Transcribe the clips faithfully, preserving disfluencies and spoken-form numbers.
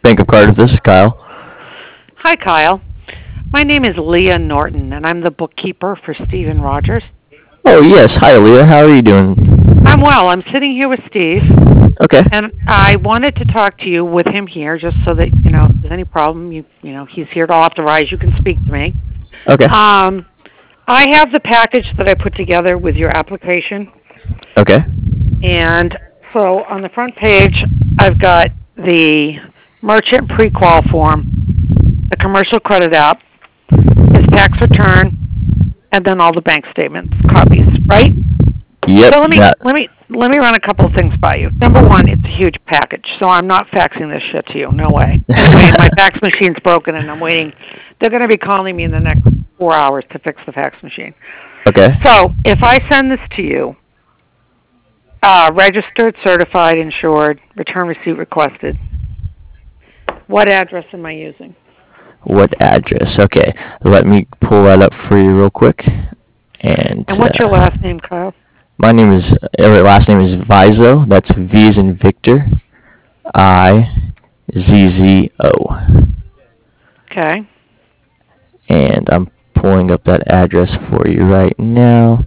Bank of Cardiff. This is Kyle. Hi, Kyle. My name is Leah Norton, and I'm the bookkeeper for Stephen Rogers. Oh yes, hi Leah. How are you doing? I'm well. I'm sitting here with Steve, Okay. and I wanted to talk to you with him here, just so that you know if there's any problem, you you know he's here to authorize. You can speak to me. Okay. Um, I have the package that I put together with your application, Okay. and so on the front page, I've got the merchant pre-qual form, the commercial credit app, his tax return, and then all the bank statements copies, right? Yep. So let me That. let me let me run a couple of things by you. Number one, it's a huge package, so I'm not faxing this shit to you. No way. Anyway, my fax machine's broken, and I'm waiting. They're going to be calling me in the next four hours to fix the fax machine. Okay. So if I send this to you, uh, registered, certified, insured, return receipt requested, what address am I using? What address? Okay. Let me pull that up for you real quick. And And what's your uh, last name, Kyle? my name is uh, last name is Vizo. That's V as in Victor. I Z Z O. Okay. And I'm pulling up that address for you right now.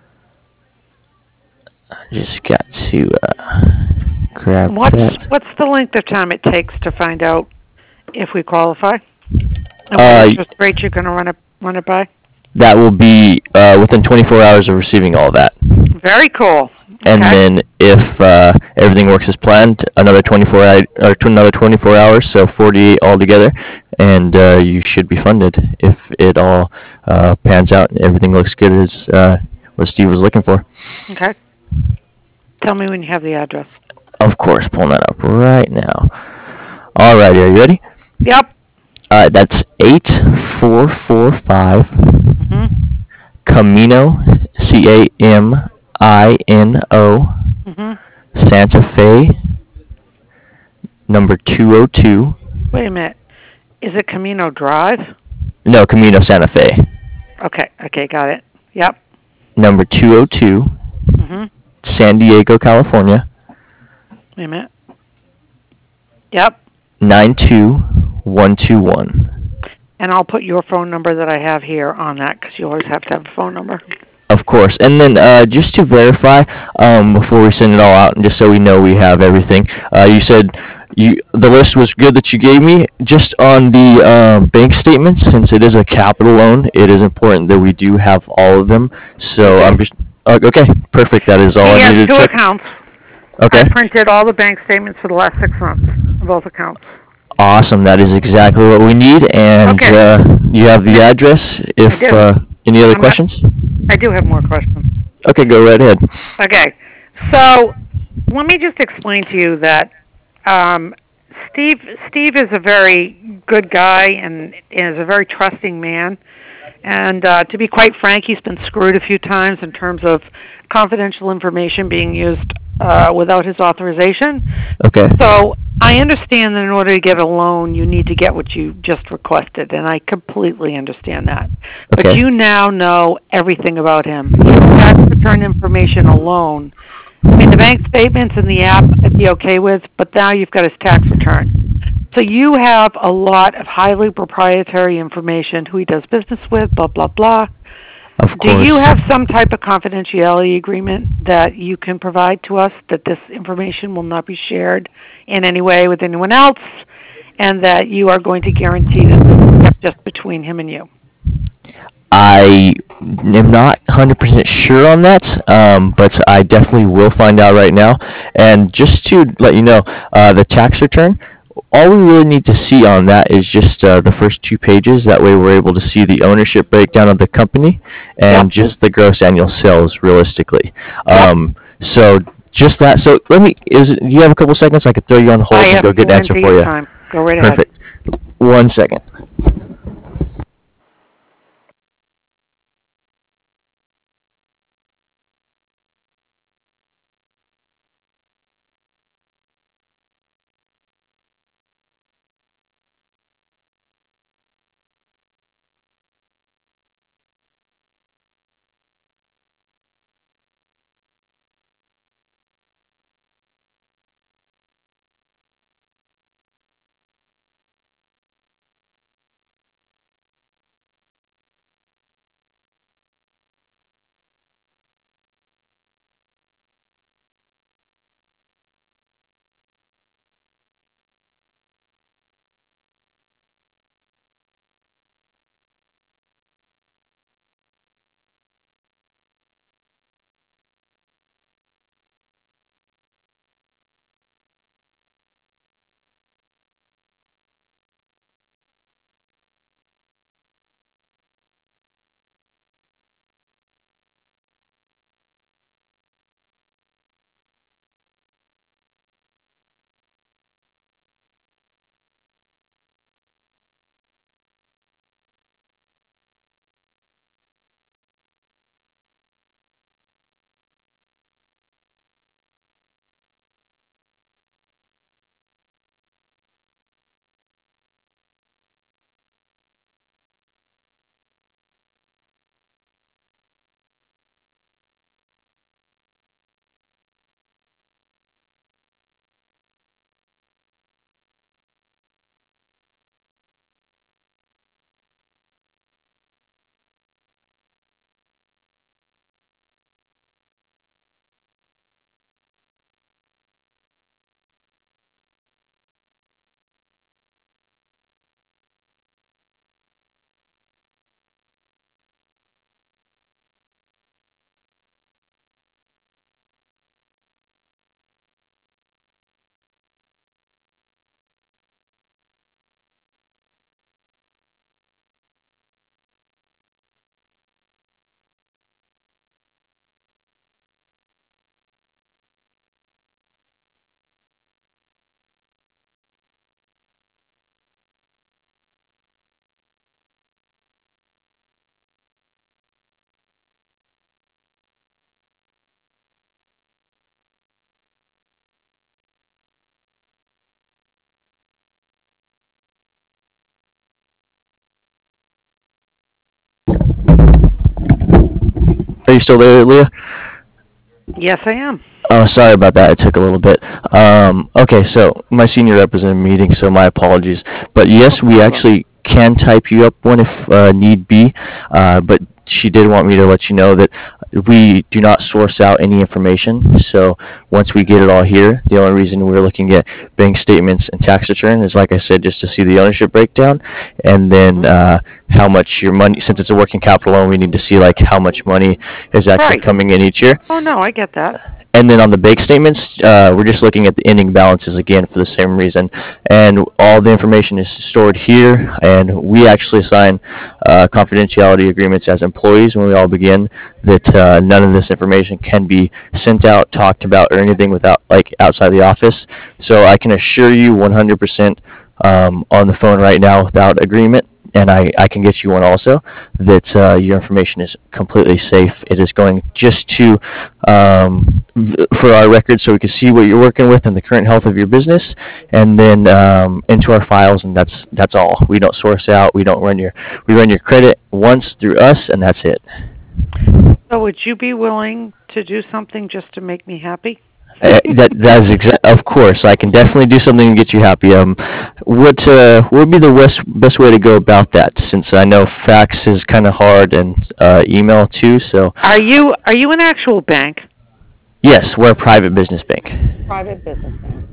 I just got to uh, grab What's that. what's the length of time it takes to find out if we qualify? And what Uh, interest rate you're going to run it run it by? that will be uh, within twenty-four hours of receiving all that. Very cool. And Okay. then if uh, everything works as planned, another twenty-four hour, or another twenty-four hours, so forty-eight altogether, and uh, you should be funded if it all uh, pans out and everything looks good as uh, what Steve was looking for. Okay. Tell me when you have the address. Of course, pulling that up right now. Alrighty, are you ready? Yep. Alright, that's eight four four five Mhm. Camino, C A M I N O, Mhm. Santa Fe, number two oh two. Wait a minute. Is it Camino Drive? No, Camino Santa Fe. Okay. Okay. Got it. Yep. Number two oh two, Mhm. San Diego, California, Wait a minute. Yep. nine two one two one. And I'll put your phone number that I have here on that because you always have to have a phone number. Of course. And then uh, just to verify, um, before we send it all out, and just so we know we have everything, uh, you said you the list was good that you gave me. Just on the uh, bank statements, since it is a capital loan, it is important that we do have all of them. We So do. I'm just uh, okay. Perfect. That is all He I has needed to two check. accounts. I Okay. printed all the bank statements for the last six months of both accounts. Awesome. That is exactly what we need. And Okay. uh, you have the address. I If do. uh, any other I'm not. questions? I do have more questions. Okay, go right ahead. Okay. So let me just explain to you that um, Steve Steve is a very good guy and is a very trusting man. And uh, to be quite frank, he's been screwed a few times in terms of confidential information being used uh, without his authorization. Okay. So I understand that in order to get a loan, you need to get what you just requested, and I completely understand that. But Okay. you now know everything about him. His tax return information alone. I mean, the bank statements and the app I'd be okay with, but now you've got his tax return. So you have a lot of highly proprietary information, who he does business with, blah, blah, blah. Of Do you course. have some type of confidentiality agreement that you can provide to us that this information will not be shared in any way with anyone else and that you are going to guarantee that this is kept just between him and you? I am not one hundred percent sure on that, um, but I definitely will find out right now. And just to let you know, uh, the tax return, all we really need to see on that is just uh, the first two pages. That way we're able to see the ownership breakdown of the company Yep, and just the gross annual sales realistically. yep. Um, so just that. So let me, is it, do you have a couple seconds? I could throw you on I hold and have go get an answer plenty for of you. time. Go right ahead. Perfect. One second. Are you still there, Leah? Yes, I am. Oh, sorry about that. It took a little bit. Um, okay, so my senior rep is in a meeting, so my apologies. But No yes, we problem. actually can type you up one if uh, need be. Uh, but she did want me to let you know that we do not source out any information. So once we get it all here, the only reason we're looking at bank statements and tax return is, like I said, just to see the ownership breakdown, and then Mhm. uh, how much your money. Since it's a working capital loan, we need to see like how much money is actually Right. coming in each year. Oh no, I get that. And then on the bank statements, uh, we're just looking at the ending balances again for the same reason. And all the information is stored here, and we actually sign uh, confidentiality agreements as employees when we all begin that uh, none of this information can be sent out, talked about, or anything without like outside the office. So I can assure you one hundred percent um, on the phone right now without agreement, and I, I can get you one also, that uh, your information is completely safe. It is going just to, um, for our records, so we can see what you're working with and the current health of your business, and then um, into our files, and that's that's all. We don't source out. We don't run your we run your credit once through us, and that's it. So would you be willing to do something just to make me happy? Uh, that that is exact. Of course, I can definitely do something to get you happy. Um, what uh, what would be the best best way to go about that? Since I know fax is kind of hard and uh, email too. So Are you are you an actual bank? yes, we're a private business bank. Private business bank.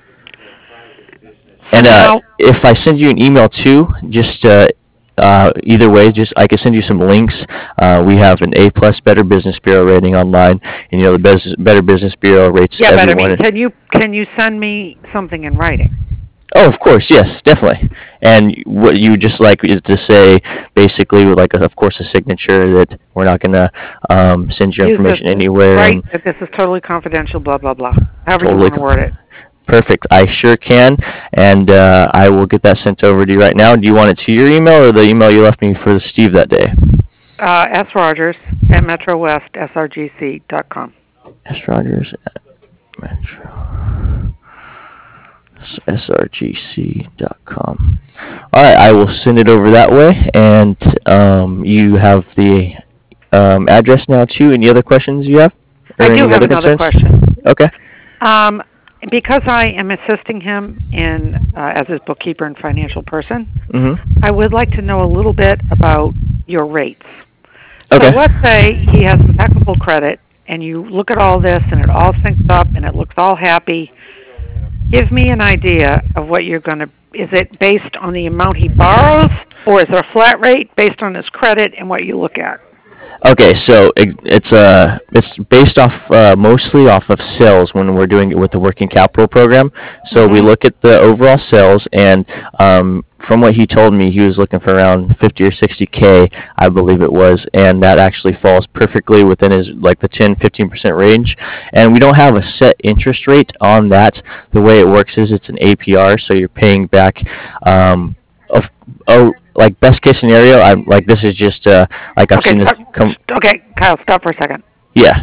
So And uh, now, if I send you an email too, just uh, uh, either way, just I can send you some links. Uh, we have an A plus Better Business Bureau rating online, and you know the Bes- Better Business Bureau rates yeah, but I mean, everyone. can you can you send me something in writing? Oh, of course, yes, definitely. And what you would just like is to say, basically, like, of course, a signature that we're not gonna um, send your Use this, information anywhere, right? and That this is totally confidential. Blah blah blah. However you totally want to com- word it. perfect. I sure can, and uh, I will get that sent over to you right now. Do you want it to your email or the email you left me for Steve that day? Uh, S Rogers at Metro West S R G C dot com. S Rogers at Metro. S R G C dot com. All right, I will send it over that way, and um, you have the um, address now too. Any other questions you have, or I do any have other another concerns? question. Okay. Um, because I am assisting him in uh, as his bookkeeper and financial person, Mhm. I would like to know a little bit about your rates. So Okay. let's say he has impeccable credit, and you look at all this, and it all syncs up, and it looks all happy. Give me an idea of what you're going to. Is it based on the amount he borrows, or is there a flat rate based on his credit and what you look at? Okay, so it, it's uh it's based off uh, mostly off of sales when we're doing it with the working capital program. So we Mhm. look at the overall sales, and um, from what he told me, he was looking for around fifty or sixty k, I believe it was, and that actually falls perfectly within his like the ten fifteen percent range. And we don't have a set interest rate on that. The way it works is it's an A P R, so you're paying back. Um, of oh like best case scenario, I'm like this is just uh like I've Okay, seen this stop. come. Okay, Kyle, stop for a second. Yeah.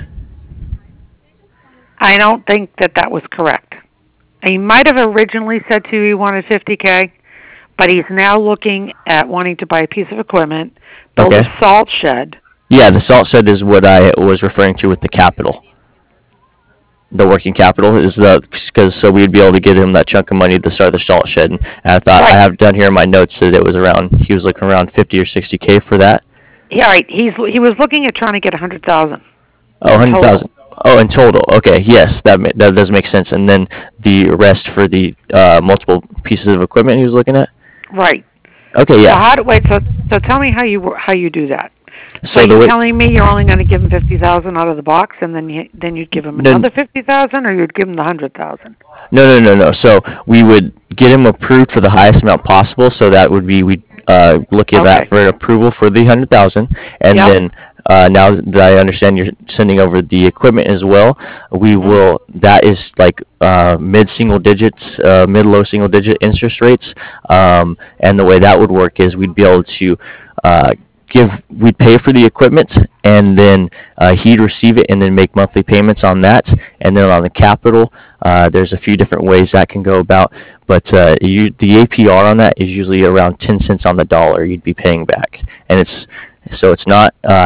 I don't think that that was correct. He might have originally said to you he wanted fifty k, but he's now looking at wanting to buy a piece of equipment, build Okay. a salt shed. Yeah, the salt shed is what I was referring to with the capital. The working capital is the because so we'd be able to get him that chunk of money to start the salt shed. And I thought I Right. have done here in my notes that it was around he was looking around fifty or sixty k for that. Yeah, right. He's he was looking at trying to get a hundred thousand Oh, in one hundred total. thousand. Oh, in total. Okay, yes, that ma- that does make sense. And then the rest for the uh, multiple pieces of equipment he was looking at. Right. Okay, So yeah. how do wait? So so tell me how you how you do that. So So the you way, telling me you're only going to give him fifty thousand out of the box, and then you, then you'd give him no, another fifty thousand, or you'd give him the hundred thousand? no, no, no, no. So we would get him approved for the highest amount possible. So that would be we uh, look at that Okay. for an approval for the hundred thousand, and Yep. then uh, now that I understand you're sending over the equipment as well, we Mhm. will. That is like uh, mid single digits, uh, mid low single digit interest rates, um, and the way that would work is we'd be able to. Uh, give we'd pay for the equipment, and then uh, he'd receive it and then make monthly payments on that. And then on the capital, uh, there's a few different ways that can go about, but uh, you, the A P R on that is usually around ten cents on the dollar you'd be paying back. And it's so it's not uh,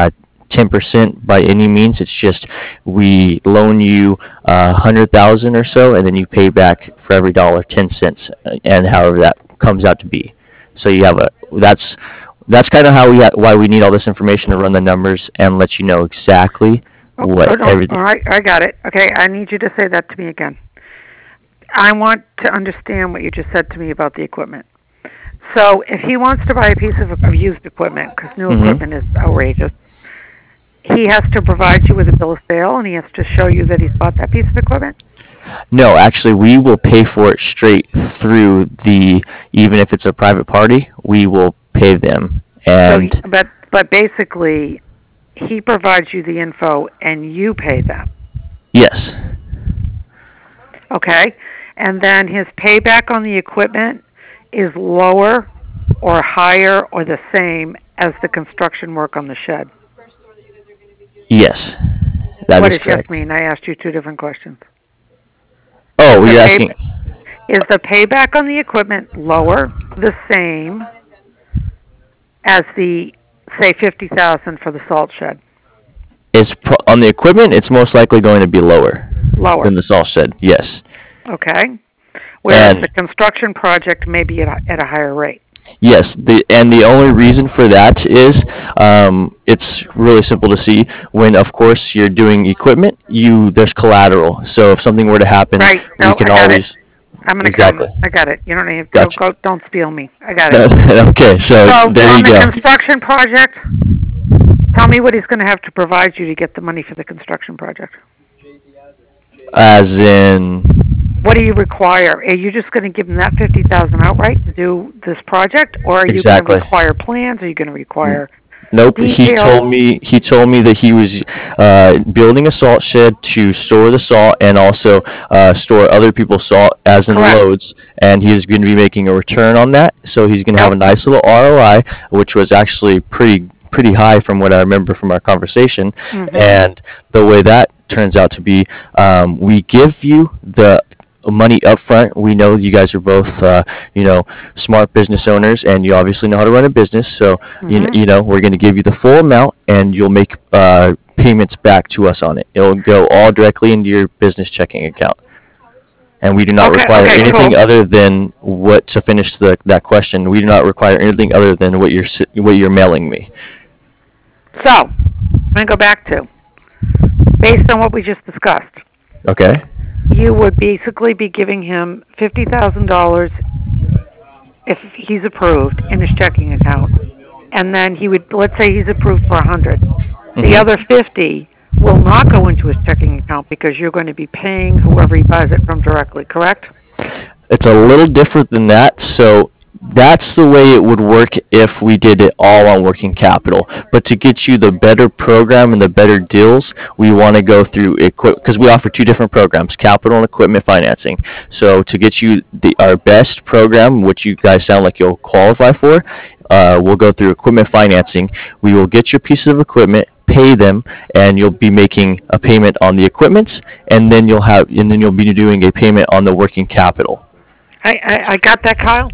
ten percent by any means. It's just we loan you a hundred thousand or so, and then you pay back for every dollar ten cents, uh, and however that comes out to be. So you have a that's that's kind of how we ha- why we need all this information to run the numbers and let you know exactly Oh, hold what on. everything. All right, I got it. Okay, I need you to say that to me again. I want to understand what you just said to me about the equipment. So, if he wants to buy a piece of, of used equipment, because new hmm equipment is outrageous, he has to provide you with a bill of sale, and he has to show you that he's bought that piece of equipment. No, actually, we will pay for it straight through the. Even if it's a private party, we will pay them. So, And but but basically, he provides you the info, and you pay them. yes, Okay, and then his payback on the equipment is lower or higher or the same as the construction work on the shed. yes, that What is does yes correct. mean? I asked you two different questions. Is Oh, the you're pay asking. is the payback on the equipment lower, the same as the say fifty thousand for the salt shed? It's pro- on the equipment. It's most likely going to be lower Lower. than the salt shed. Yes, Okay. Whereas the and construction project may be at a, at a higher rate. yes, the and the only reason for that is um, it's really simple to see. When, of course, you're doing equipment, you there's collateral. So if something were to happen, Right. we No, can I got it. always I'm gonna come. exactly. I got it. You don't need go Gotcha. go. Don't steal me. I got it. Okay, so So there on you the go. construction project, tell me what he's going to have to provide you to get the money for the construction project. As in, What do you require? Are you just going to give him that fifty thousand outright to do this project, or are you going to exactly. require plans? Are you going to require Nope. He details? told me he told me that he was uh, building a salt shed to store the salt and also uh, store other people's salt as in Correct. loads, and he is going to be making a return on that. So he's going to have a Yep. nice little R O I, which was actually pretty pretty high from what I remember from our conversation. Mhm. And the way that turns out to be, um, we give you the money up front. We know you guys are both, uh, you know, smart business owners, and you obviously know how to run a business. So, you know, Mhm. you know, we're going to give you the full amount, and you'll make uh, payments back to us on it. It'll go all directly into your business checking account, and we do not Okay. require Okay. anything Cool. other than what to finish the, that question. We do not require anything other than what you're s- what you're mailing me. So I'm going to go back to based on what we just discussed. Okay. You would basically be giving him fifty thousand dollars if he's approved in his checking account, and then he would let's say he's approved for a hundred. The hmm other fifty will not go into his checking account because you're going to be paying whoever he buys it from directly, correct? It's a little different than that. So that's the way it would work if we did it all on working capital. But to get you the better program and the better deals, we want to go through equip because we offer two different programs, capital and equipment financing. So to get you the our best program, which you guys sound like you'll qualify for, uh, we'll go through equipment financing. We will get your pieces of equipment, pay them, and you'll be making a payment on the equipment, and then you'll have and then you'll be doing a payment on the working capital. I, I, I got that, Kyle.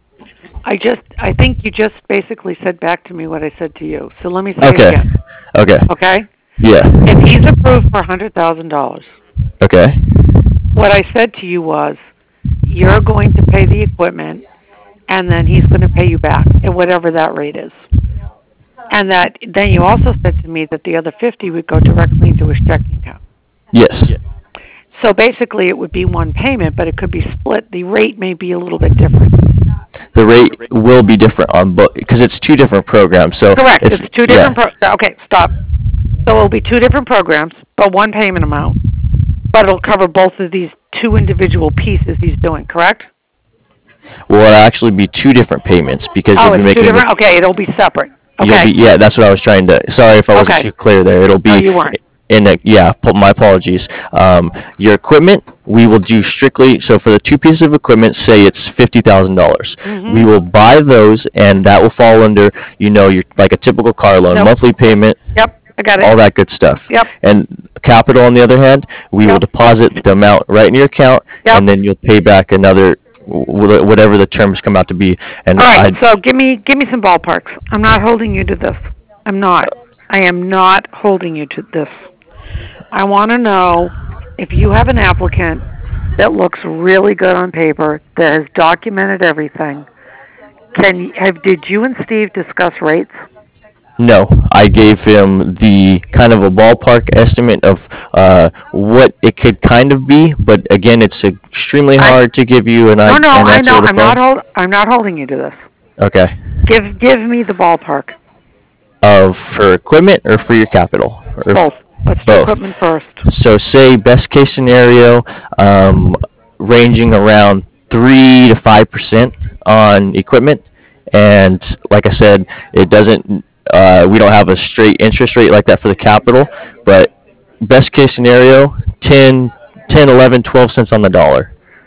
I just I think you just basically said back to me what I said to you. So let me say it Okay. again. Okay. Okay? Yeah. If he's approved for a hundred thousand dollars, Okay. what I said to you was you're going to pay the equipment and then he's going to pay you back at whatever that rate is. And that then you also said to me that the other fifty would go directly into his checking account. Yes. So basically it would be one payment, but it could be split. The rate may be a little bit different. The rate will be different on both because it's two different programs. So Correct. if It's two yeah, different pro- okay, stop. So it'll be two different programs, but one payment amount. But it'll cover both of these two individual pieces he's doing, correct? will it actually be two different payments because Oh, you'll be it's two making different. the Okay, it'll be separate. you'll Okay. be yeah that's what I was trying to. Sorry if I wasn't Okay. too clear there. It'll No, be you weren't. in a yeah. po- My apologies. Um, your equipment we will do strictly so for the two pieces of equipment. Say it's fifty thousand dollars. We Mhm. will buy those and that will fall under you know your like a typical car loan Nope. monthly payment. Yep. I got it. All that good stuff. Yep. And capital, on the other hand, we will Yep. deposit the amount right in your account, Yep. and then you'll pay back another wh- whatever the terms come out to be. And All right. I So give me give me some ballparks. I'm not holding you to this. I'm not. I am not holding you to this. I want to know if you have an applicant that looks really good on paper, that has documented everything. Can have did you and Steve discuss rates? No, I gave him the kind of a ballpark estimate of uh, what it could kind of be, but again, it's extremely I hard to give you an, no no an I answer know over the I'm not phone. hold I'm not holding you to this. Okay. Give give me the ballpark. Of for equipment or for your capital? Or Both. Let's do both. equipment first. So say best case scenario, um, ranging around three to five percent on equipment, and like I said, it doesn't. Uh, we don't have a straight interest rate like that for the capital, but best case scenario, ten, ten, eleven, twelve cents on the dollar.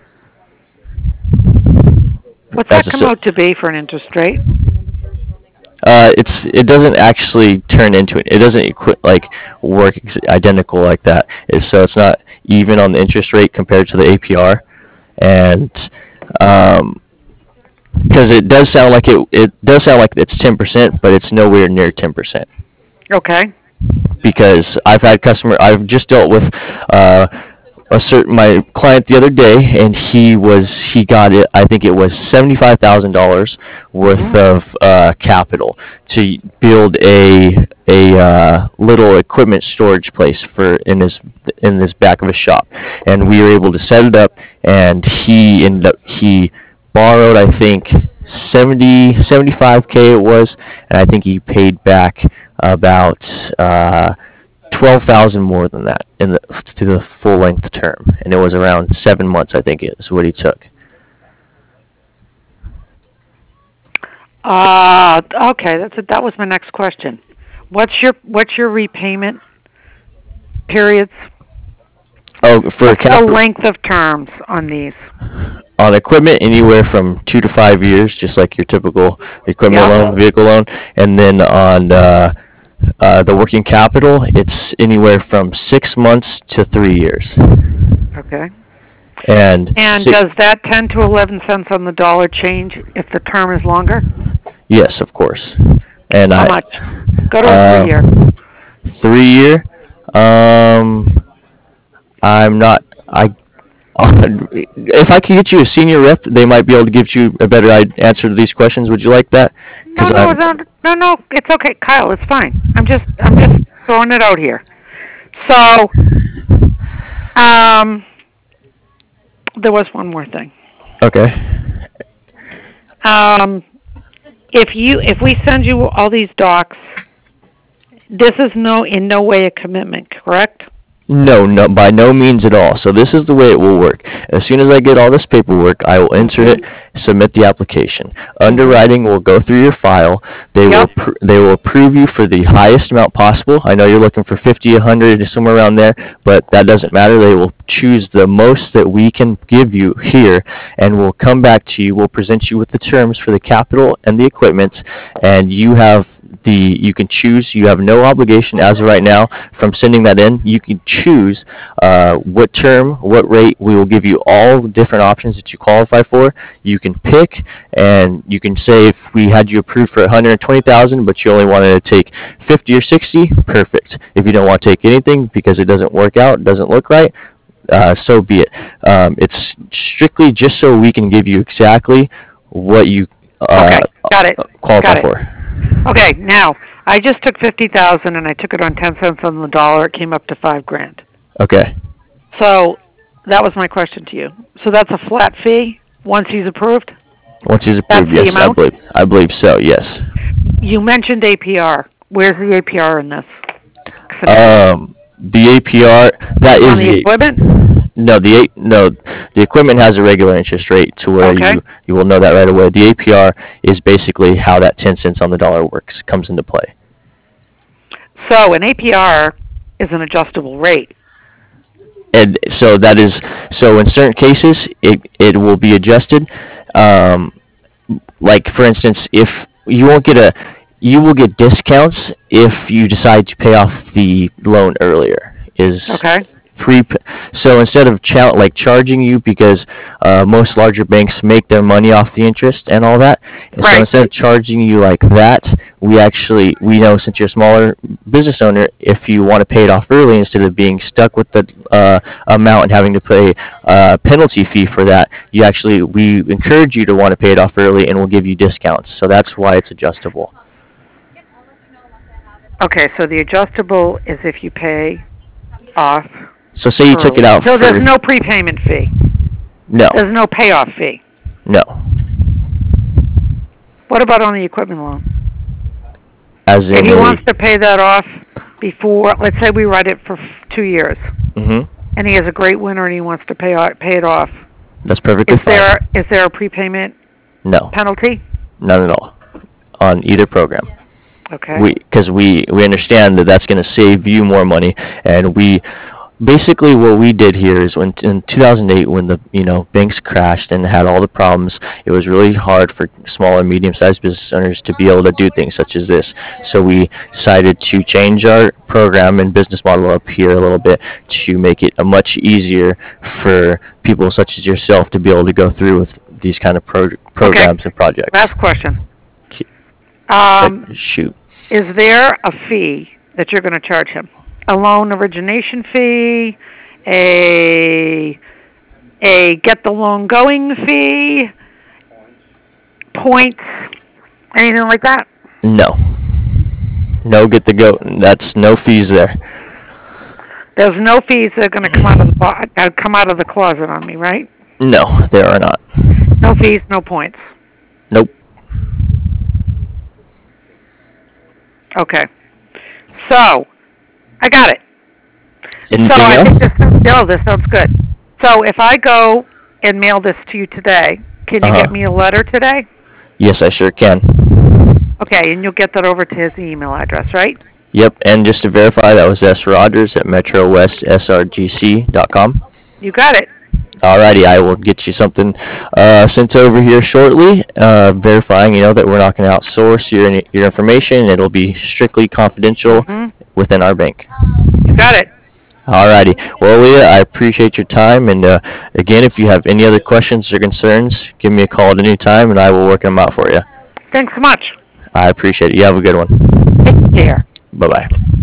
What's As that a come so, out to be for an interest rate? uh, it's it doesn't actually turn into it. It doesn't equi- like work ex- identical like that. It's, so it's not even on the interest rate compared to the A P R, and um, because it does sound like it it does sound like it's ten percent, but it's nowhere near ten percent. Okay. Because I've had customer I've just dealt with uh, a certain my client the other day, and he was he got it. I think it was seventy five thousand dollars worth Mm. of uh, capital to build a a uh, little equipment storage place for in his in this back of his shop, and we were able to set it up. And he ended up he borrowed, I think, seventy seventy five k it was, and I think he paid back about uh, twelve thousand more than that in the to the full length term, and it was around seven months. I think is what he took. Uh okay, that's a, that was my next question. What's your what's your repayment periods? Oh, for What's the capital length of terms on these? on equipment, anywhere from two to five years, just like your typical equipment Yeah. loan, vehicle loan, and then on uh, uh, the working capital, it's anywhere from six months to three years. Okay. And And si- does that ten to eleven cents on the dollar change if the term is longer? yes, of course. And How I much? Go to a three uh, year. three year. Um, I'm not. I if I could get you a senior rep, they might be able to give you a better i- answer to these questions. Would you like that? No, Because no, I'm no, no, no. It's okay, Kyle. It's fine. I'm just, I'm just throwing it out here. So, um, there was one more thing. okay. Um, if you, if we send you all these docs, this is no, in no way a commitment, correct? No, no, by no means at all. So this is the way it will work. As soon as I get all this paperwork, I will enter it, submit the application. Underwriting will go through your file. They will Yep. pr- they will approve you for the highest amount possible. I know you're looking for fifty, one hundred, somewhere around there, but that doesn't matter. They will choose the most that we can give you here, and we'll come back to you. We'll present you with the terms for the capital and the equipment, and you have the you can choose. You have no obligation as of right now from sending that in. You can choose uh, what term, what rate. We will give you all the different options that you qualify for. You can pick, and you can say if we had you approved for one hundred twenty thousand, but you only wanted to take fifty or sixty, perfect. If you don't want to take anything because it doesn't work out, doesn't look right, uh, so be it. Um, it's strictly just so we can give you exactly what you uh, Okay, got it, qualify got it. for. Okay, now I just took fifty thousand and I took it on ten cents on the dollar. It came up to five grand. Okay. So that was my question to you. So that's a flat fee once he's approved. Once he's That's approved, the yes, I amount? believe. I believe so. Yes. You mentioned A P R. Where's the A P R in this? Um, the A P R that On is the the equipment? no the A- no the equipment has a regular interest rate to where Okay. you you will know that right away. The A P R is basically how that ten cents on the dollar works comes into play. So an A P R is an adjustable rate. And so that is so in certain cases it it will be adjusted. Um, like for instance, if you won't get a you will get discounts if you decide to pay off the loan earlier. Is Okay. pre so instead of cha- like charging you because uh, most larger banks make their money off the interest and all that, and so Right. instead of charging you like that, we actually we know, since you're a smaller business owner, if you want to pay it off early instead of being stuck with the uh, amount and having to pay a penalty fee for that, you actually we encourage you to want to pay it off early, and we'll give you discounts. So that's why it's adjustable. Okay, so the adjustable is if you pay off So say you took it early. out So there's for no prepayment fee. no, There's no payoff fee. no. What about on the equipment loan? As If in he a, wants to pay that off before, let's say we write it for two years, hmm and he has a great winter and he wants to pay o- pay it off, that's perfectly is fine. there is there a prepayment No, penalty? none at all on either program. Okay. We because we we understand that that's going to save you more money, and we basically what we did here is when in two thousand eight, when the you know banks crashed and had all the problems, it was really hard for small and medium sized business owners to be able to do things such as this. So we decided to change our program and business model up here a little bit to make it a much easier for people such as yourself to be able to go through with these kind of pro- Okay. programs and projects. Last question. K- Um, Shoot. is there a fee that you're going to charge him? A loan origination fee, a a get the loan going fee, points, anything like that? No. No, get the goat. That's no fees there. There's no fees that are going to come out of the bo- uh, come out of the closet on me, right? No, there are not. No fees, no points. Nope. Okay. So, I got it. Anything so I else? think this no, this sounds good. So if I go and mail this to you today, can you Uh-huh. get me a letter today? Yes, I sure can. Okay, and you'll get that over to his email address, right? Yep, and just to verify, that was S. Rogers at metro west s r g c dot com. You got it. Alrighty, I will get you something uh, sent over here shortly, uh, verifying, you know, that we're not going to outsource your your information. It'll be strictly confidential Hmm. within our bank. You got it. Alrighty. Well, Leah, I appreciate your time, and uh, again, if you have any other questions or concerns, give me a call at any time, and I will work them out for you. Thanks so much. I appreciate it. You have a good one. Take care. Bye bye.